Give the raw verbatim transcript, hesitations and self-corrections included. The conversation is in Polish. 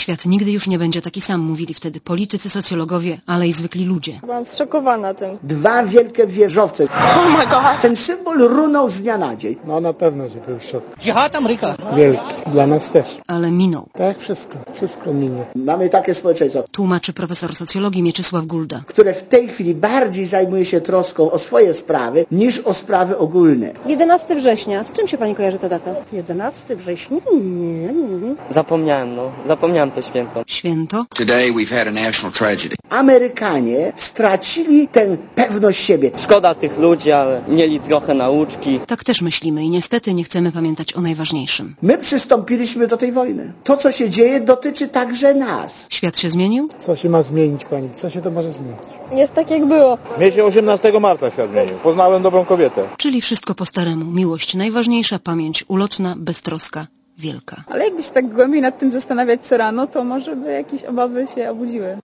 Świat nigdy już nie będzie taki sam, mówili wtedy politycy, socjologowie, ale i zwykli ludzie. Byłam zszokowana tym. Dwa wielkie wieżowce. Oh my God. Ten symbol runął z dnia na dzień. No na pewno, że był szok. Dżihad Ameryka. Wielki. Dla nas też. Ale minął. Tak, wszystko. Wszystko minie. Mamy takie społeczeństwo, Tłumaczy profesor socjologii Mieczysław Gulda. które w tej chwili bardziej zajmuje się troską o swoje sprawy niż o sprawy ogólne. jedenastego września. Z czym się pani kojarzy ta data? jedenastego września? Nie, nie. Zapomniałem, no. Zapomniałem to święto. Święto? Today we've had a national tragedy. Amerykanie stracili tę pewność siebie. Szkoda tych ludzi, ale mieli trochę nauczki. Tak też myślimy i niestety nie chcemy pamiętać o najważniejszym. My przystąpiliśmy do tej wojny. To, co się dzieje, dotyczy także nas. Świat się zmienił? Co się ma zmienić, pani? Co się to może zmienić? Jest tak jak było. Mnie się osiemnastego marca świat zmienił. Poznałem dobrą kobietę. Czyli wszystko po staremu. Miłość najważniejsza, pamięć ulotna, beztroska, wielka. Ale jakby się tak głębiej nad tym zastanawiać co rano, to może by jakieś obawy się obudziły.